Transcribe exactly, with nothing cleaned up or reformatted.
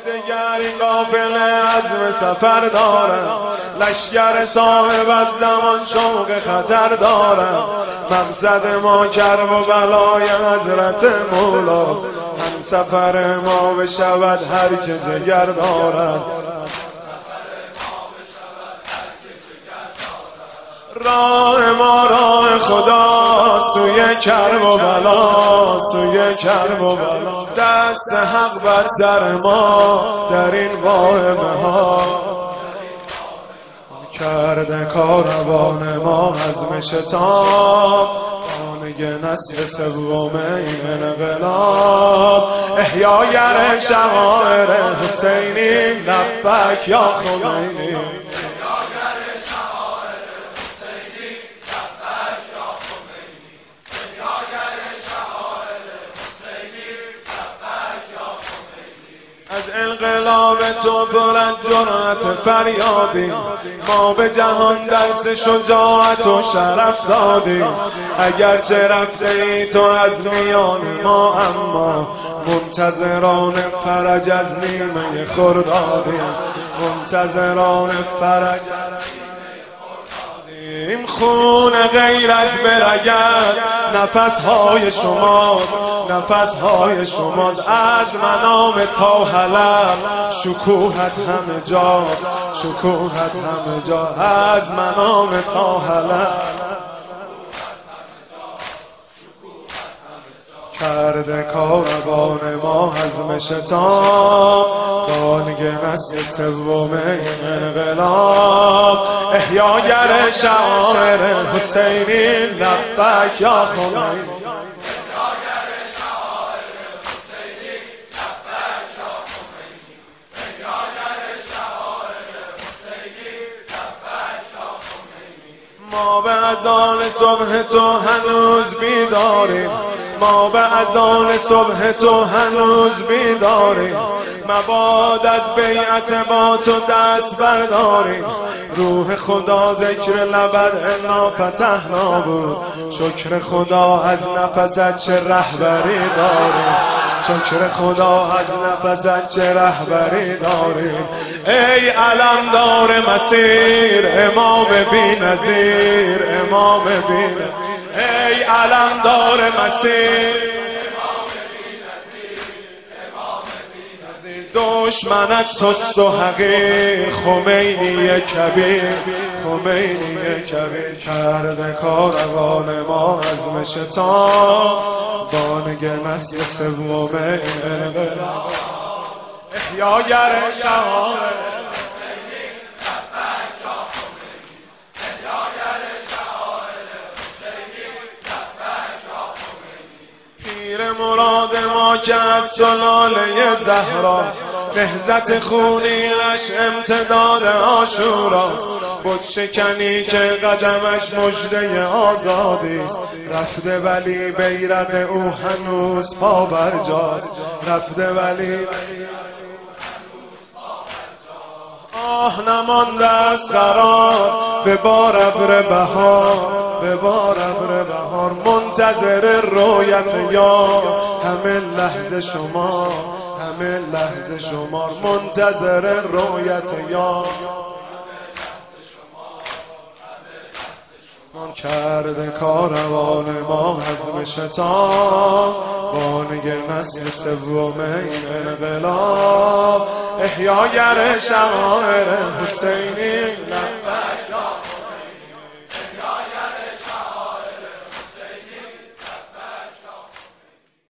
دگر این قافله عزم سفر دارم، لشگر صاحب از زمان شوق خطر دارم. مقصد ما کرب و بلای حضرت مولاست، هم سفر ما بشود هر که جگر دارد. راه ما راه خدا، سوی کرب و بلا، سوی کرب و بلا. دست حق بر سر ما در این واهمه ها، کرده کاروان ما عزم شتاب. خانه نسل سوم این انقلاب، احیاگر شعائر حسینی، لبک یا خمینی. از انقلاب تو پر از جرأت فریادیم، ما به جهان درس شجاعت و شرف دادیم. اگرچه رفته ای تو از میان ما، اما منتظران فرج از نیمه خردادیم، منتظران فرج این خون غیر از برگز نفسهای شماست، نفسهای شماست. از منام تا حلب شکوهت همه جاست، شکوهت همه جا. از منام تا حلب کرده کاروان ما عزم شتاب. بانگ نسل سوم انقلاب، احیاگر شعائر حسینی، لبک یا خمینی. ما به اذان صبح تو هنوز بیداریم، ما به اذان صبح تو هنوز بیداریم. مباد از بیعت با تو دست برداریم، روح خدا ذکر لبد انا فتحنا بود. شکر خدا از نفست چه رهبری داریم، شکر خدا از نفست چه رهبری داریم. ای علمدار مسیر، امام بی نظیر، امام بی نظیر. ای علمدار مسیر، دشمنت سست و حقیر. خمینی کبیر، خمینی کبیر کرده کاروان ما عزم شتاب. بانگ نسل سوم انقلاب، احیاگر شعائر مراد ما که از سلاله زهراست. نهضت خونیش امتداد عاشوراست. بود شکنی که قدمش مژده آزادیست. رفته ولی بیرق او هنوز پا برجاست، رفته ولی آه نمانده از قرار به بار ابر بهار، به بار ابر بهار. منتظر رویت یار همه لحظه شما، همه لحظه شما. منتظر رویت یار من کرده کاروان ما عزم شتاب. بانگ نسل سوم این انقلاب، احیاگر شعائر حسینی.